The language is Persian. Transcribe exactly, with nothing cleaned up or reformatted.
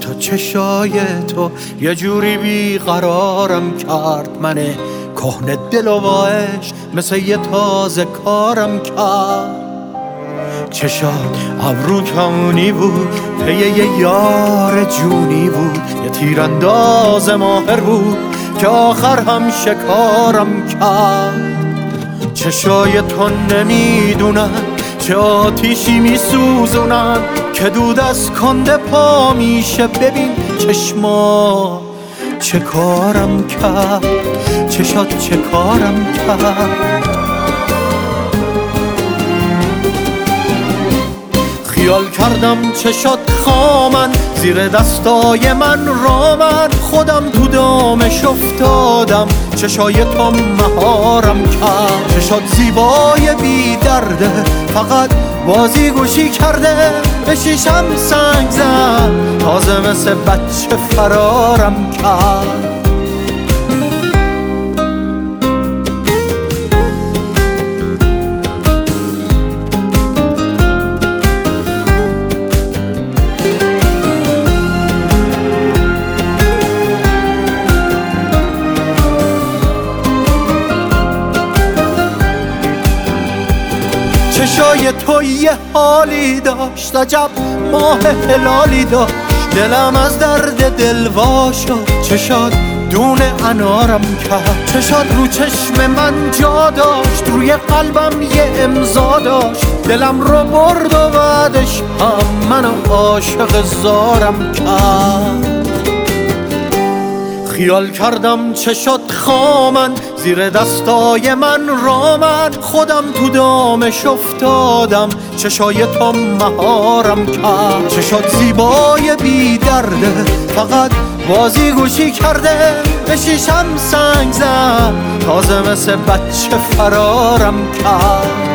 تا چشای تو یه جوری بیقرارم کرد، من کهنه دل و عشق مثل یه تازه کارم کرد. چشات ابرو کمونی بود، پی یه یار جونی بود، یه تیرانداز ماهر بود که آخر هم شکارم کرد. چشای تو نمیدونن چه آتیشی میسوزونن که دود از کنده پا میشه. ببین چشما چه کارم کرد، چشات چه کارم کرد. خیال کردم چشات خامن، زیر دستای من رامن، خودم تو دامش افتادم، چشای تو مهارم کرد. چشات زیبای بی درده، فقط بازی گوشی کرده، به شیشم سنگ زد، تازه مثل بچه فرارم کرد. چشای تو یه حالی داشت، عجب ماه هلالی داشت، دلم از درد دل وا شد. چشات دونه انارم کرد، چشات رو چشم من جا داشت، روی قلبم یه امضا داشت، دلم رو برد و بعدش هم منو عاشق زارم کرد. خیال کردم چشات خامن، زیر دستای من رامن، خودم تو دامش افتادم، چشای تو مهارم کرد. چشات زیبای بی درده، فقط بازی گوشی کرده، به شیشم سنگ زد، تازه مثل بچه فرارم کرد.